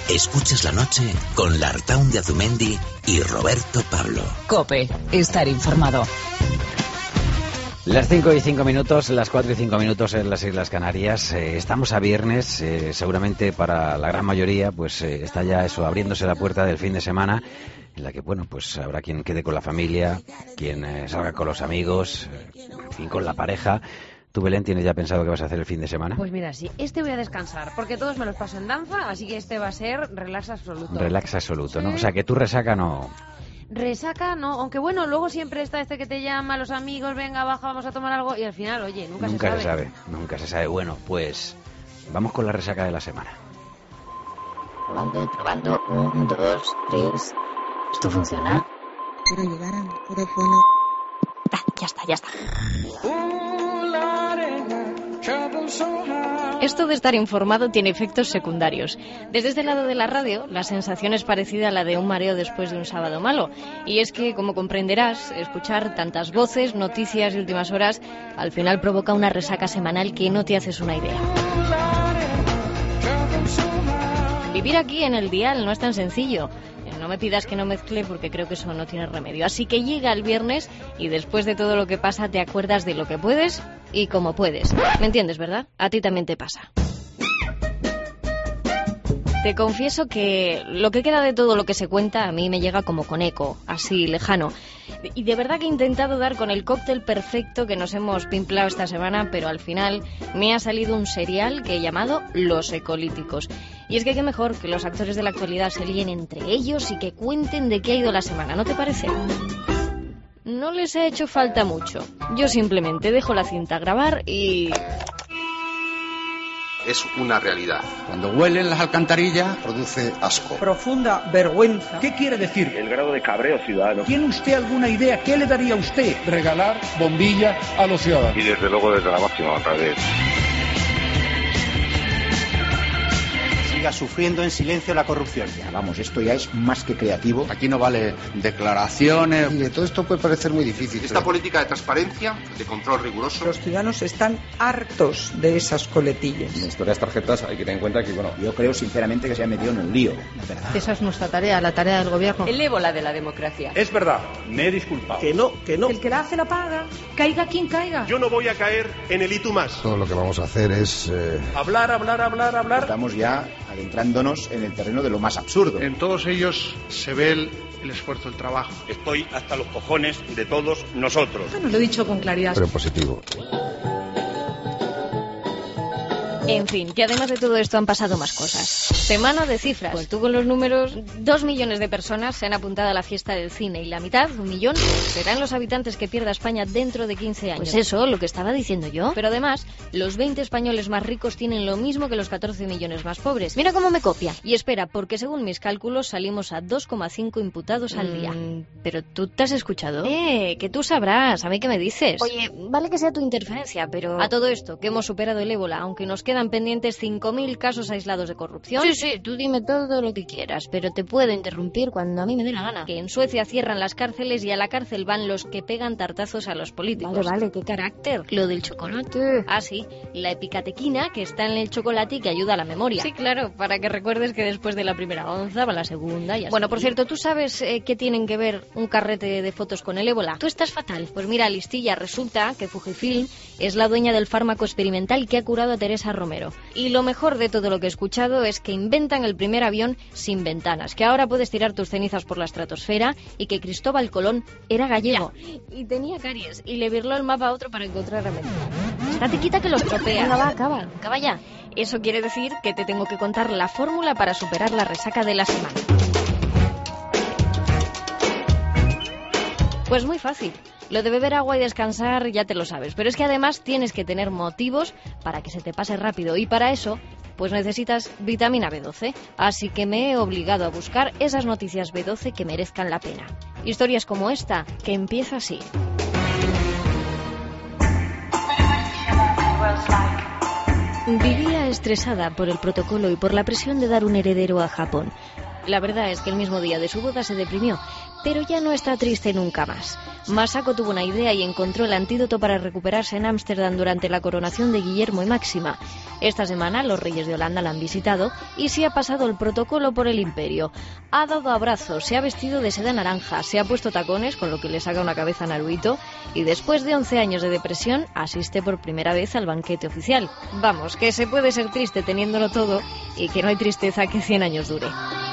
Escuchas la noche con Lartaun de Azumendi y Roberto Pablo. COPE, estar informado. Las 5 y 5 minutos, las 4 y 5 minutos en las Islas Canarias. Estamos a viernes, seguramente para la gran mayoría, pues está ya eso, abriéndose la puerta del fin de semana, en la que, bueno, pues habrá quien quede con la familia, quien salga con los amigos, en fin, con la pareja. ¿Tú, Belén, tienes ya pensado qué vas a hacer el fin de semana? Pues mira, sí, voy a descansar, porque todos me los paso en danza, así que este va a ser relax absoluto. Relax absoluto, ¿no? O sea, que tú resaca no... Resaca, no, aunque bueno, luego siempre está que te llama, los amigos, venga, baja, vamos a tomar algo, y al final, oye, nunca se sabe. Nunca se sabe. Bueno, pues vamos con la resaca de la semana. Probando, 1, 2, 3. ¿Esto funciona? Quiero llegar al micrófono. Ya está. Esto de estar informado tiene efectos secundarios. Desde este lado de la radio, la sensación es parecida a la de un mareo después de un sábado malo. Y es que, como comprenderás, escuchar tantas voces, noticias y últimas horas, al final provoca una resaca semanal que no te haces una idea. Vivir aquí en el dial no es tan sencillo. No me pidas que no mezcle porque creo que eso no tiene remedio. Así que llega el viernes y después de todo lo que pasa te acuerdas de lo que puedes y cómo puedes. ¿Me entiendes, verdad? A ti también te pasa. Te confieso que lo que queda de todo lo que se cuenta a mí me llega como con eco, así lejano. Y de verdad que he intentado dar con el cóctel perfecto que nos hemos pimplado esta semana, pero al final me ha salido un serial que he llamado Los Ecolíticos. Y es que qué mejor que los actores de la actualidad se líen entre ellos y que cuenten de qué ha ido la semana, ¿no te parece? No les ha hecho falta mucho. Yo simplemente dejo la cinta grabar y... Es una realidad. Cuando huelen las alcantarillas, produce asco. Profunda vergüenza. ¿Qué quiere decir? El grado de cabreo ciudadano. ¿Tiene usted alguna idea? ¿Qué le daría a usted? Regalar bombillas a los ciudadanos. Y desde luego desde la máxima honradez. Siga sufriendo en silencio la corrupción. Ya, vamos, esto ya es más que creativo. Aquí no vale declaraciones. Y todo esto puede parecer muy difícil. Esta política de transparencia, de control riguroso. Los ciudadanos están hartos de esas coletillas. En esto de las tarjetas hay que tener en cuenta que, bueno, yo creo sinceramente que se ha metido en un lío, la verdad. Esa es nuestra tarea, la tarea del gobierno. El ébola de la democracia. Es verdad, me he disculpado. Que no. El que la hace la paga. Caiga quien caiga. Yo no voy a caer en el y tú más. Todo lo que vamos a hacer es... Hablar. Estamos ya adentrándonos en el terreno de lo más absurdo. En todos ellos se ve el esfuerzo, el trabajo. Estoy hasta los cojones de todos nosotros. Bueno, lo he dicho con claridad. Pero positivo. En fin, que además de todo esto han pasado más cosas. Semana de cifras. Pues tú con los números, 2 millones de personas se han apuntado a la fiesta del cine y la mitad, 1 millón, serán los habitantes que pierda España dentro de 15 años. Pues eso, lo que estaba diciendo yo. Pero además, los 20 españoles más ricos tienen lo mismo que los 14 millones más pobres. Mira cómo me copia. Y espera, porque según mis cálculos salimos a 2,5 imputados al día. Pero tú te has escuchado. Que tú sabrás, a mí qué me dices. Oye, vale que sea tu interferencia, pero... A todo esto, que hemos superado el ébola, aunque nos quedan pendientes 5.000 casos aislados de corrupción. Sí, tú dime todo lo que quieras, pero te puedo interrumpir cuando a mí me dé la gana. Que en Suecia cierran las cárceles y a la cárcel van los que pegan tartazos a los políticos. Vale, qué carácter. Lo del chocolate. Ah, sí, la epicatequina que está en el chocolate y que ayuda a la memoria. Sí, claro, para que recuerdes que después de la primera onza va la segunda y así. Bueno, por cierto, ¿tú sabes qué tienen que ver un carrete de fotos con el ébola? Tú estás fatal. Pues mira, listilla, resulta que Fujifilm es la dueña del fármaco experimental que ha curado a Teresa Romero. Y lo mejor de todo lo que he escuchado es que inventan el primer avión sin ventanas, que ahora puedes tirar tus cenizas por la estratosfera y que Cristóbal Colón era gallego. Ya. Y tenía caries y le virló el mapa a otro para encontrar a América. Estate quita que lo estropea. Venga, va, acaba ya. Eso quiere decir que te tengo que contar la fórmula para superar la resaca de la semana. Pues muy fácil. Lo de beber agua y descansar ya te lo sabes, pero es que además tienes que tener motivos para que se te pase rápido y para eso pues necesitas vitamina B12. Así que me he obligado a buscar esas noticias B12 que merezcan la pena. Historias como esta, que empieza así. Vivía estresada por el protocolo y por la presión de dar un heredero a Japón. La verdad es que el mismo día de su boda se deprimió, pero ya no está triste nunca más. Masako tuvo una idea y encontró el antídoto para recuperarse en Ámsterdam durante la coronación de Guillermo y Máxima. Esta semana los reyes de Holanda la han visitado y se ha pasado el protocolo por el imperio. Ha dado abrazos, se ha vestido de seda naranja, se ha puesto tacones, con lo que le saca una cabeza a Naruhito, y después de 11 años de depresión asiste por primera vez al banquete oficial. Vamos, que se puede ser triste teniéndolo todo y que no hay tristeza que 100 años dure.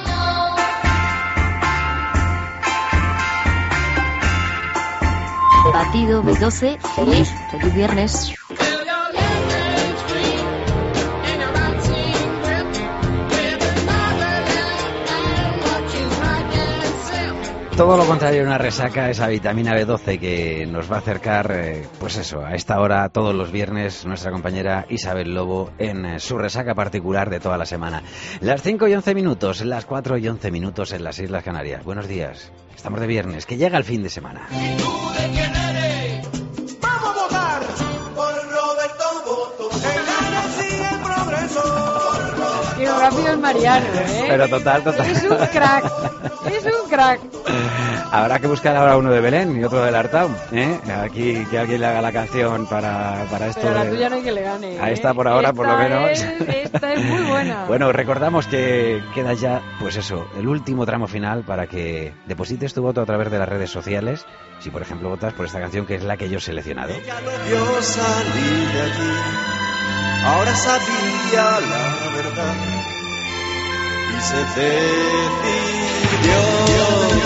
Batido B12, feliz viernes. Todo lo contrario, una resaca, esa vitamina B12 que nos va a acercar, pues eso, a esta hora, todos los viernes, nuestra compañera Isabel Lobo en su resaca particular de toda la semana. Las 5 y 11 minutos, las 4 y 11 minutos en las Islas Canarias. Buenos días, estamos de viernes, que llega el fin de semana. Vamos a votar por Roberto Boto, el gana sigue el progreso. Qué rápido el Mariano, ¿eh? Pero total. Es un crack, es un crack. Habrá que buscar ahora uno de Belén y otro del Artau, ¿eh? Aquí que alguien le haga la canción para esto. Pero la tuya no hay que le gane, ¿eh? Ahí está por ahora, por lo menos. Esta es muy buena. Bueno, recordamos que queda ya, pues eso, el último tramo final para que deposites tu voto a través de las redes sociales. Si, por ejemplo, votas por esta canción, que es la que yo he seleccionado. Ella lo vio salir de allí, ahora sabía la verdad y se decidió.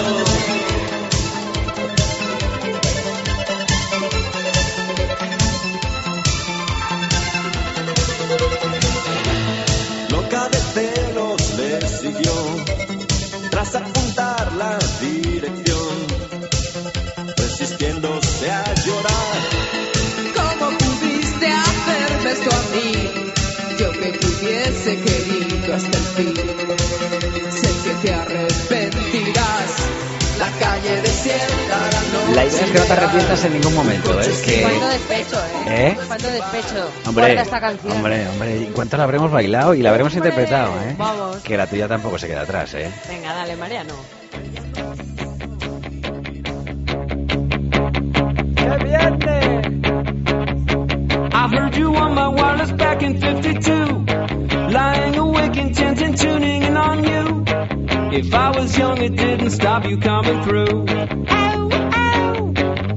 Loca de celos le siguió, tras apuntar la dirección, resistiéndose a llorar. ¿Cómo pudiste hacerme esto a mí? Yo que te hubiese querido hasta el fin. Sé que te arrepentirás. La calle desierta, no. La idea es que no te arrepientas en ningún momento, ¿eh? Que... Cuánto despecho, ¿eh? Cuánto despecho. Hombre, esta canción. hombre, ¿en cuánto la habremos bailado y la habremos interpretado, eh? Vamos. Que la tuya tampoco se queda atrás, ¿eh? Venga, dale, Mariano. ¡Qué viene! I heard you on my wireless back in 52, lying awake intent and tuning in on you. If I was young, it didn't stop you coming through. Ow, ow.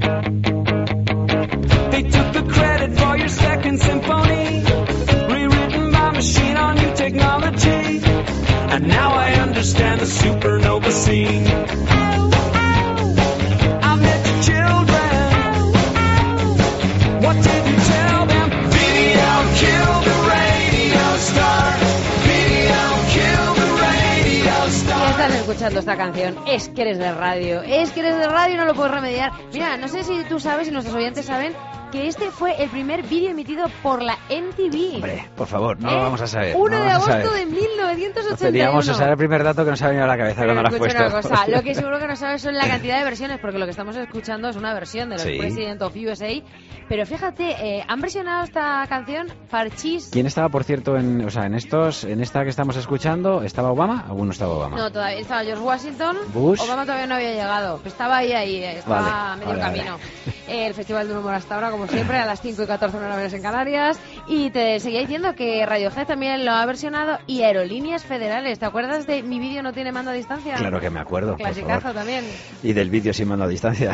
They took the credit for your second symphony, rewritten by machine on new technology. And now I understand the supernova scene. Ow, ow. I met your children. Ow, ow. What did you tell them? Video killed the radio star. Video killed the radio star. Estás escuchando esta canción, es que eres de radio, y no lo puedes remediar. Mira, no sé si tú sabes y nuestros oyentes saben que este fue el primer vídeo emitido por la NTV. Hombre, por favor, no lo vamos a saber. 1 de agosto de 1981. Teníamos ese el primer dato que nos ha venido a la cabeza cuando lo has puesto. Una cosa, lo que seguro que no sabes son la cantidad de versiones, porque lo que estamos escuchando es una versión de los Sí. President of USA. Pero fíjate, han versionado esta canción Parchís. ¿Quién estaba, por cierto, en esta que estamos escuchando? ¿Estaba Obama? ¿Aún no estaba Obama? No, todavía estaba George Washington. Bush. Obama todavía no había llegado. Estaba ahí, estaba Vale, a medio vale, camino. El Festival del Humor hasta ahora, como siempre, a las 5 y 14 menos en Canarias. Y te seguía diciendo que Radiohead también lo ha versionado y Aerolíneas Federales. ¿Te acuerdas de Mi vídeo no tiene mando a distancia? Claro que me acuerdo, por Clasicazo favor. también. Y del vídeo sin mando a distancia.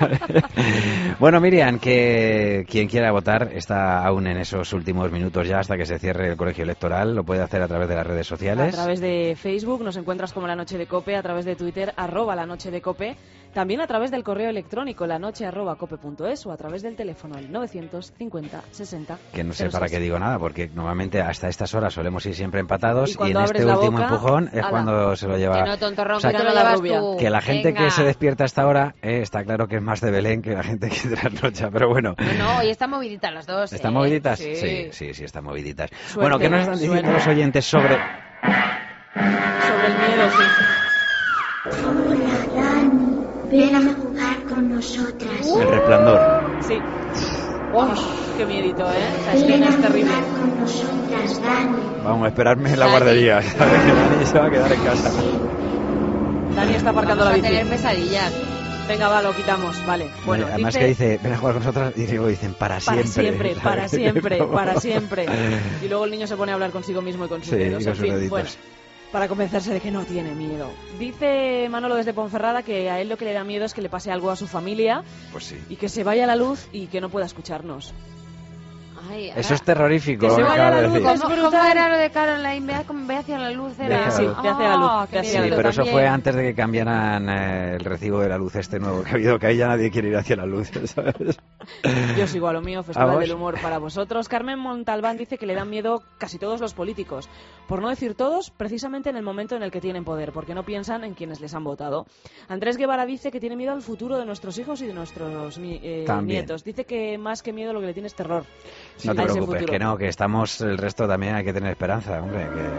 Bueno, Miriam, que quien quiera votar está aún en esos últimos minutos ya hasta que se cierre el colegio electoral. Lo puede hacer a través de las redes sociales. A través de Facebook nos encuentras como La Noche de Cope, a través de Twitter @La Noche de Cope, también a través del correo electrónico lanoche@cope.es o a través del teléfono el 950 60. Que no sé 06. para qué digo nada, porque normalmente hasta estas horas solemos ir siempre empatados y en abres este la último boca, empujón es ala. cuando se lo lleva. Que no, tontorrón, O sea, que te que lo la llevas rubia. tú. que la gente Venga. que se despierta a esta hora está claro que es más de Belén que la gente que trasnocha, pero bueno. No, hoy están moviditas las dos. ¿Están moviditas? Sí. Sí, están moviditas. Suerte, Bueno, ¿qué nos están diciendo suerte. los oyentes sobre...? Sobre el miedo, sí. Hola, Dani. Ven a jugar con nosotras. El Resplandor. Sí. ¡Oh, qué miedito, eh! La escena es terrible. Con nosotras, Dani. Vamos a esperarme en la Dani. guardería. ¿Sabes? Que Dani se va a quedar en casa. Dani está aparcando la Vamos a bici. tener pesadillas. Venga, va, lo quitamos, vale. Bueno, además que dice, ven a jugar con nosotros, y luego dicen, para siempre. Para siempre. Y luego el niño se pone a hablar consigo mismo y con sus dedos. Y con sus deditos. Bueno, para convencerse de que no tiene miedo. Dice Manolo desde Ponferrada que a él lo que le da miedo es que le pase algo a su familia. Pues sí. Y que se vaya la luz y que no pueda escucharnos. Ay, eso es terrorífico. Que se vaya la luz, ¿Cómo era lo de Caroline? Ve hacia la luz. Era... Sí, ve hacia la luz. Sí, pero eso fue antes de que cambiaran el recibo de la luz nuevo que ha habido, que ahí ya nadie quiere ir hacia la luz, ¿sabes? Yo sigo a lo mío, Festival del Humor para vosotros. Carmen Montalbán dice que le dan miedo casi todos los políticos. Por no decir todos, precisamente en el momento en el que tienen poder, porque no piensan en quienes les han votado. Andrés Guevara dice que tiene miedo al futuro de nuestros hijos y de nuestros nietos. Dice que más que miedo lo que le tiene es terror. No te preocupes, que no, que estamos el resto también hay que tener esperanza, hombre. Que...